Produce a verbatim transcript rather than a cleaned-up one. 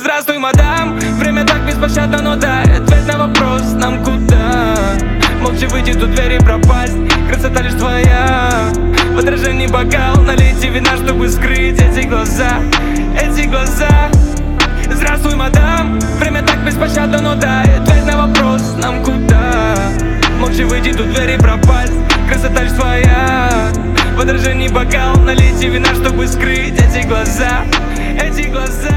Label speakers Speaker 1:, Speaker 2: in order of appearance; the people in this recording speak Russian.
Speaker 1: Здравствуй, мадам, время так беспощадно, но дай ответ на вопрос, нам куда? Молча выйти тут дверь и пропасть, красота лишь твоя. В отражении бокал, налейте вина, чтобы скрыть эти глаза, эти глаза. Здравствуй, мадам, время так беспощадно, но дай ответ на вопрос, нам куда? Молча выйти тут дверь и пропасть, красота лишь твоя. В отражении бокал, налейте вина, чтобы скрыть эти глаза, эти глаза.